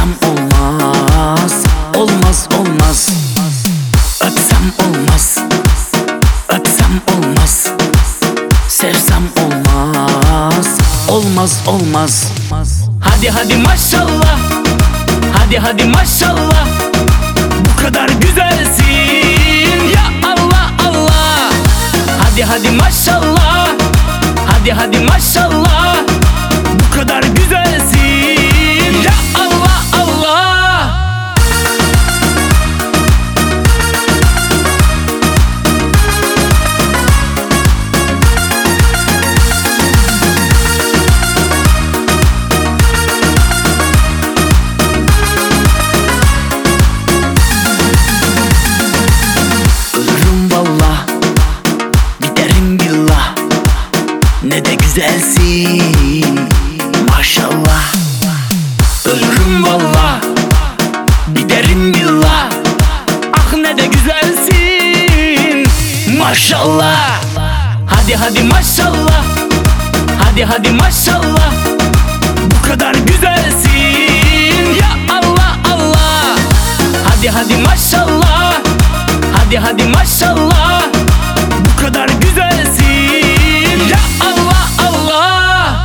Sevsem olmaz, olmaz olmaz. Öpsem olmaz, öpsem olmaz. Sevsem olmaz, olmaz olmaz. Hadi hadi maşallah, hadi hadi maşallah. Bu kadar güzelsin ya Allah Allah. Hadi hadi maşallah, hadi hadi maşallah. Bu kadar güzelsin ya Allah Allah. Ölürüm vallah, giderim billah. Ne de güzelsin maşallah. Ölürüm vallah, giderim billah. Ah ne de güzelsin maşallah. Hadi hadi maşallah, hadi hadi maşallah. Bu kadar güzelsin ya Allah Allah. Hadi hadi maşallah, hadi hadi maşallah. Bu kadar güzelsin ya Allah Allah.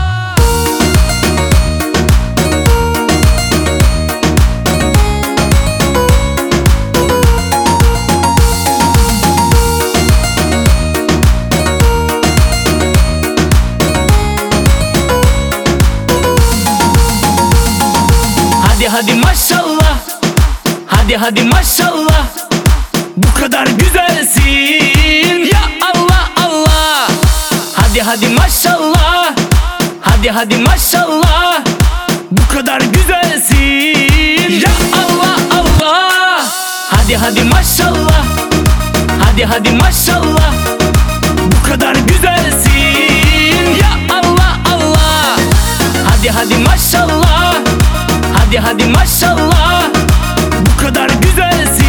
Hadi hadi maşallah, hadi hadi maşallah. Bu kadar güzelsin ya Allah Allah. Hadi hadi maşallah, hadi hadi maşallah. Bu kadar güzelsin ya Allah Allah. Hadi hadi maşallah, hadi hadi maşallah. Bu kadar güzelsin ya Allah Allah. Hadi hadi maşallah, hadi hadi maşallah. Bu kadar güzelsin.